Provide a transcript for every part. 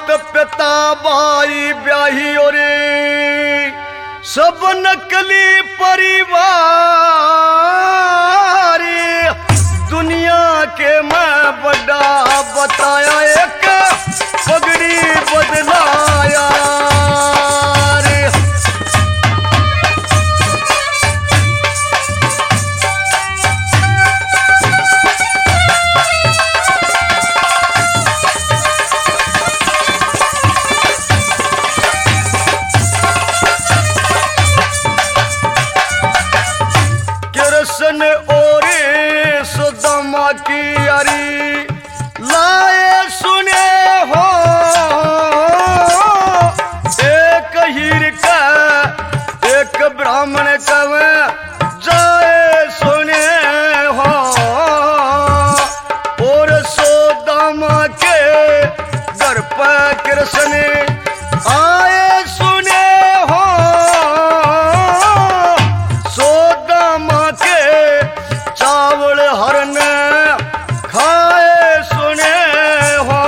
पिता भाई ब्याही और सब नकली परिवार दुनिया के मैं बड़ा बताया एक पगड़ी बदलाया कृष्ण और सुदामा की यारी लाए सुने हो एक हीर का एक ब्राह्मण कवे जाए सुने हो और सुदामा के घर पर कृष्ण आए सुने हो सुदामा के चावल हरन खाए सुने हो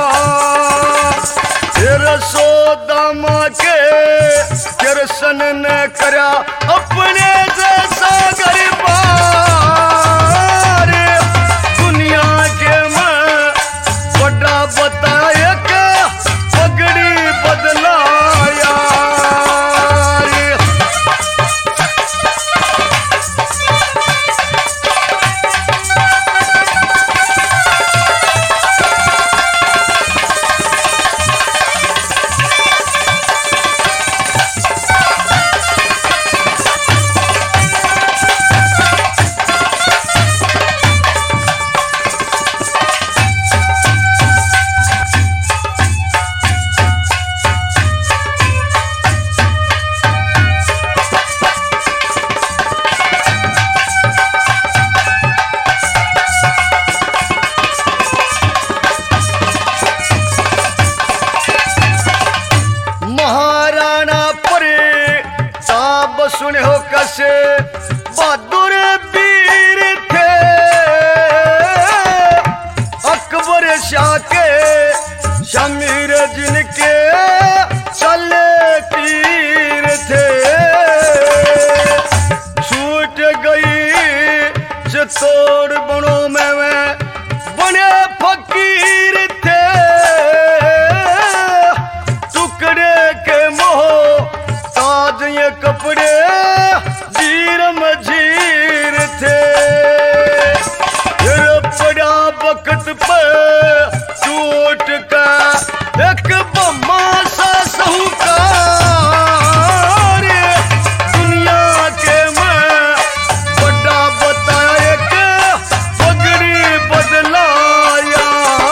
फिर सुदामा के कृष्ण ने करा अपने जैसा गरीबार दुनिया के मैं बड़ा बताया के पगड़ी बदलाया सुने हो कैसे बहादुर वीर थे अकबर शाह के शमीर जिनके चले तीर थे छूट गई चित्तौड़ बनों में बने फकीर थे टुकड़े के मोह ताज ये कपड़े जीर मजीर थे फिर पड़ा वक्त पे टूट का एक बम्मा सा साहूकार दुनिया के मैं बड़ा बताया के पगड़ी बदलाया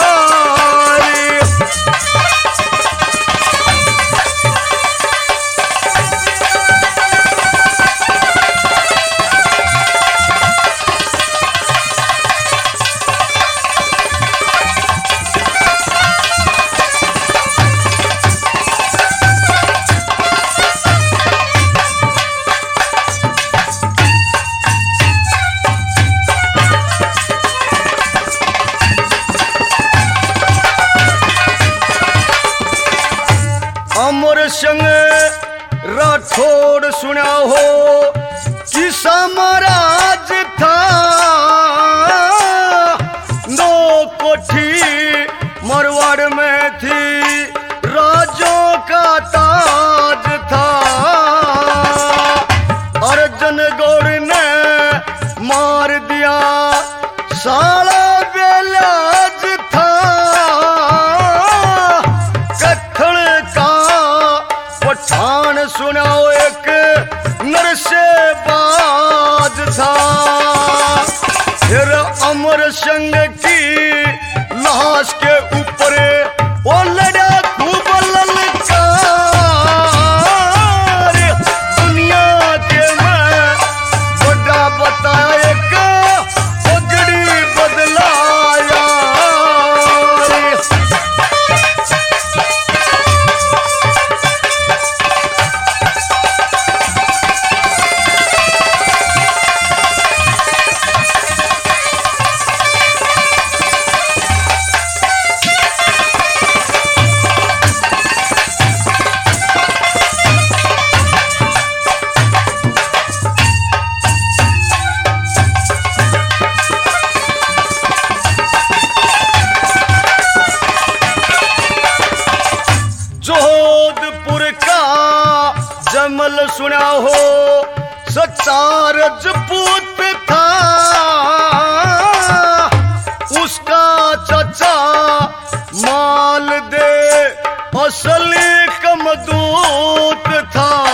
अमर संग राठौड़ सुना हो किसा महाराज था दो कोठी मरवाड़ में थी राजों का ताज था अर्जुन गौड़ ने मार दिया साला बेलाज था पठान सुनाओ एक नरसे बाज था फिर अमर संग की लाश के ऊपर वो लड़ा खूब ललकार दुनिया के मैं बड़ा बताया के पगड़ी बदलाया का जमल सुना हो सच्चा रजपूत था उसका चचा माल दे असली कमदूत था